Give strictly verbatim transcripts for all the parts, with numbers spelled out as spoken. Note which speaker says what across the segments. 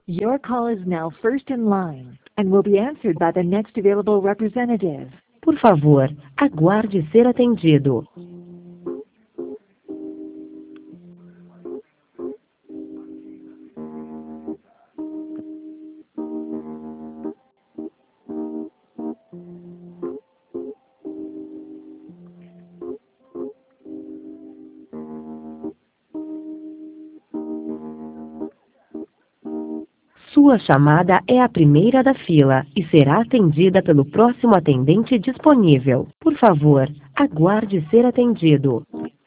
Speaker 1: Your call is now first in line and will be answered by the next available representative.
Speaker 2: Por favor, aguarde ser atendido. Sua chamada é a primeira da fila e será atendida pelo próximo atendente disponível. Por favor, aguarde ser atendido.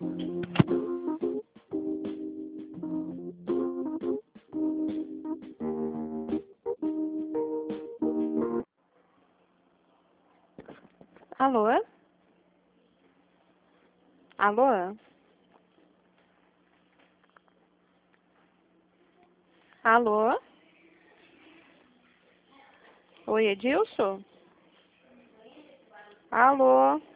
Speaker 3: Alô? Alô? Alô? Oi, Edilson? Alô?